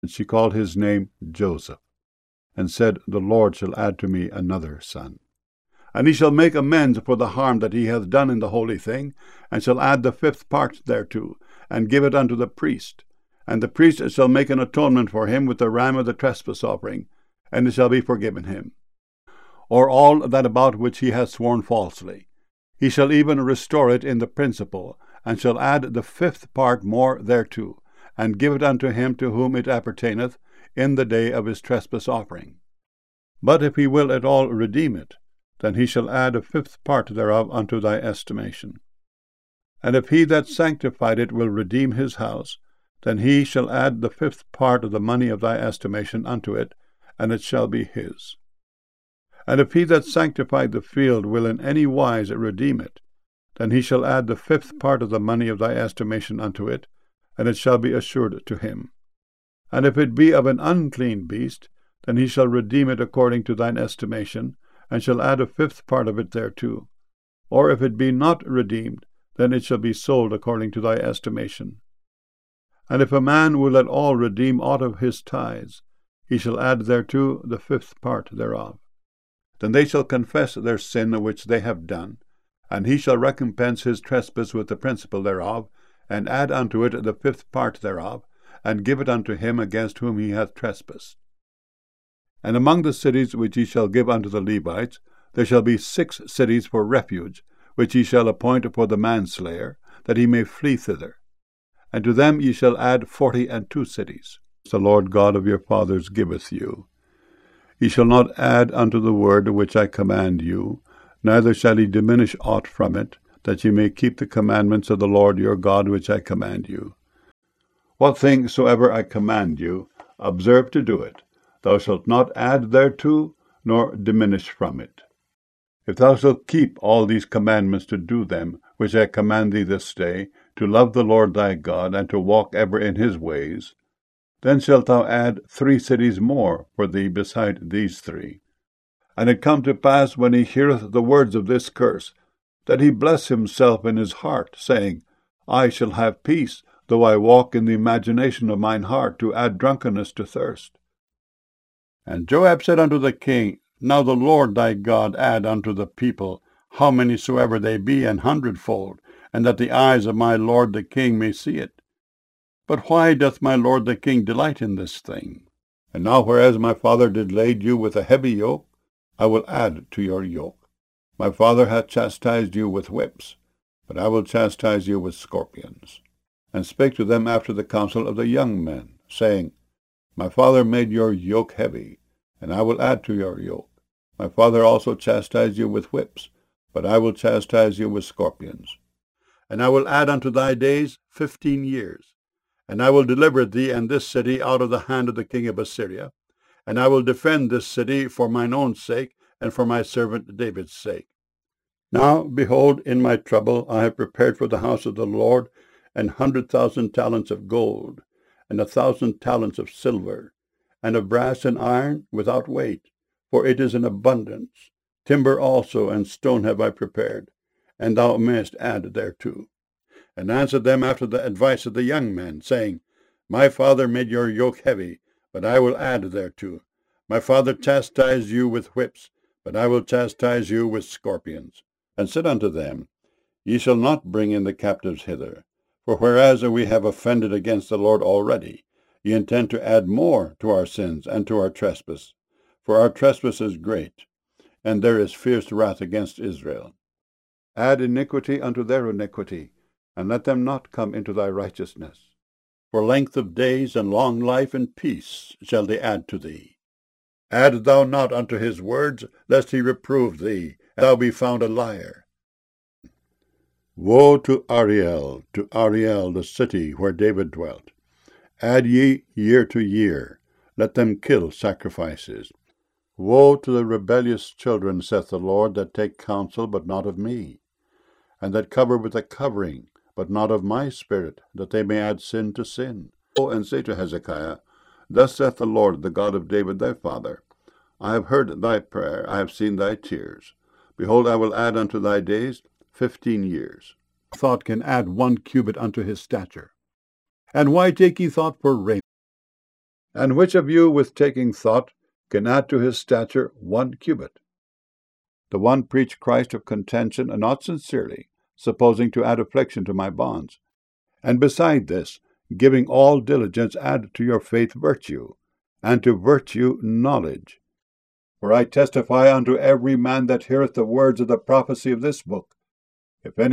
And she called his name Joseph, and said, The Lord shall add to me another son. And he shall make amends for the harm that he hath done in the holy thing, and shall add the 5th part thereto, and give it unto the priest. And the priest shall make an atonement for him with the ram of the trespass offering, and it shall be forgiven him. Or all that about which he hath sworn falsely. He shall even restore it in the principal, and shall add the 5th part more thereto, and give it unto him to whom it appertaineth in the day of his trespass offering. But if he will at all redeem it, then he shall add a 5th part thereof unto thy estimation. And if he that sanctified it will redeem his house, then he shall add the 5th part of the money of thy estimation unto it, and it shall be his. And if he that sanctified the field will in any wise redeem it, then he shall add the 5th part of the money of thy estimation unto it, and it shall be assured to him. And if it be of an unclean beast, then he shall redeem it according to thine estimation, and shall add a 5th part of it thereto. Or if it be not redeemed, then it shall be sold according to thy estimation. And if a man will at all redeem aught of his tithes, he shall add thereto the 5th part thereof. Then they shall confess their sin which they have done, and he shall recompense his trespass with the principal thereof, and add unto it the 5th part thereof, and give it unto him against whom he hath trespassed. And among the cities which ye shall give unto the Levites, there shall be 6 cities for refuge, which ye shall appoint for the manslayer, that he may flee thither. And to them ye shall add 42 cities. The Lord God of your fathers giveth you. Ye shall not add unto the word which I command you, neither shall ye diminish aught from it, that ye may keep the commandments of the Lord your God which I command you. What thing soever I command you, observe to do it. Thou shalt not add thereto, nor diminish from it. If thou shalt keep all these commandments to do them, which I command thee this day, to love the Lord thy God, and to walk ever in his ways, then shalt thou add 3 cities more for thee beside these 3. And it come to pass, when he heareth the words of this curse, that he bless himself in his heart, saying, I shall have peace, though I walk in the imagination of mine heart, to add drunkenness to thirst. And Joab said unto the king, Now the Lord thy God add unto the people, how many soever they be, 100-fold, and that the eyes of my lord the king may see it. But why doth my lord the king delight in this thing? And now whereas my father did lade you with a heavy yoke, I will add to your yoke. My father hath chastised you with whips, but I will chastise you with scorpions. And spake to them after the counsel of the young men, saying, My father made your yoke heavy, and I will add to your yoke. My father also chastised you with whips, but I will chastise you with scorpions. And I will add unto thy days 15 years. And I will deliver thee and this city out of the hand of the king of Assyria. And I will defend this city for mine own sake, and for my servant David's sake. Now, behold, in my trouble I have prepared for the house of the Lord 100,000 talents of gold, and 1,000 talents of silver, and of brass and iron without weight, for it is in abundance. Timber also and stone have I prepared, and thou mayest add thereto. And answered them after the advice of the young men, saying, My father made your yoke heavy, but I will add thereto. My father chastised you with whips, but I will chastise you with scorpions. And said unto them, Ye shall not bring in the captives hither, for whereas we have offended against the Lord already, ye intend to add more to our sins and to our trespass. For our trespass is great, and there is fierce wrath against Israel. Add iniquity unto their iniquity, and let them not come into thy righteousness. For length of days and long life and peace shall they add to thee. Add thou not unto his words, lest he reprove thee, and thou be found a liar. Woe to Ariel, the city where David dwelt! Add ye year to year, let them kill sacrifices. Woe to the rebellious children, saith the Lord, that take counsel, but not of me, and that cover with a covering, but not of my spirit, that they may add sin to sin. Go and say to Hezekiah, Thus saith the Lord, the God of David thy father, I have heard thy prayer, I have seen thy tears. Behold, I will add unto thy days 15 years. Thought can add 1 cubit unto his stature. And why take ye thought for raiment? And which of you, with taking thought, can add to his stature 1 cubit? The one preached Christ of contention, and not sincerely, supposing to add affliction to my bonds. And beside this, giving all diligence, add to your faith virtue, and to virtue knowledge. For I testify unto every man that heareth the words of the prophecy of this book, if any